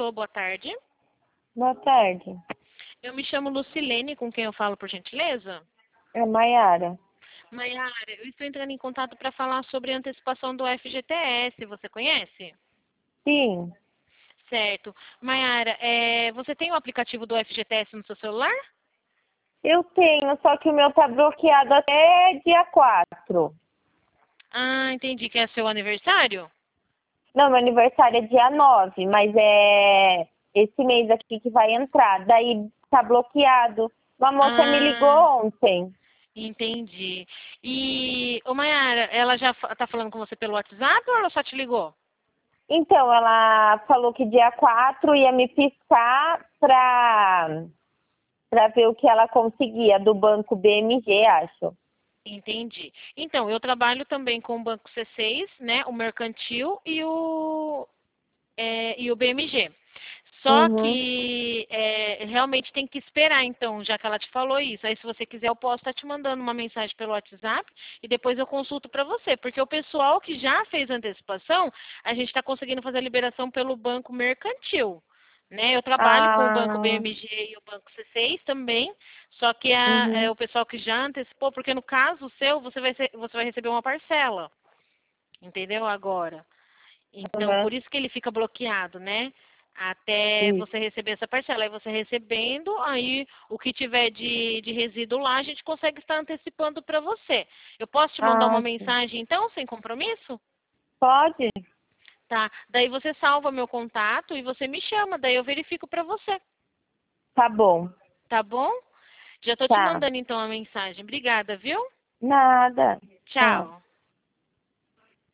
Alô, boa tarde. Boa tarde. Eu me chamo Lucilene, com quem eu falo, por gentileza? É Maiara. Maiara, eu estou entrando em contato para falar sobre a antecipação do FGTS. Você conhece? Sim, Certo. Maiara, você tem o aplicativo do FGTS no seu celular? eu tenho, só que o meu tá bloqueado até dia 4. Ah, entendi que é seu aniversário? Não, meu aniversário é dia 9, mas é esse mês aqui que vai entrar. Daí tá bloqueado. Uma moça me ligou Ah, ontem. entendi. E, ô Maiara, ela já tá falando com você pelo WhatsApp ou ela só te ligou? Então, ela falou que dia 4 ia me piscar pra ver o que ela conseguia do banco BMG, acho. Entendi. Então, eu trabalho também com o Banco C6, né, o Mercantil e o BMG. Só Uhum. que realmente tem que esperar, então, já que ela te falou isso. Aí, se você quiser, eu posso estar te mandando uma mensagem pelo WhatsApp e depois eu consulto para você. Porque o pessoal que já fez antecipação, a gente está conseguindo fazer a liberação pelo Banco Mercantil. Né? Eu trabalho com o Banco Ah, BMG e o Banco C6 também, só que uhum. o pessoal que já antecipou, porque no caso seu, você vai receber uma parcela, entendeu? Agora. Então, Uhum. por isso que ele fica bloqueado, né? Até Isso. você receber essa parcela. Aí você recebendo, aí o que tiver de resíduo lá, a gente consegue estar antecipando para você. Eu posso te mandar uma Ah, sim. mensagem, então, sem compromisso? Pode? Tá. Daí você salva meu contato e você me chama, daí eu verifico para você. Tá bom. Tá bom? Já tô te Tá. mandando então a mensagem. Obrigada, viu? Nada. Tchau. Tchau.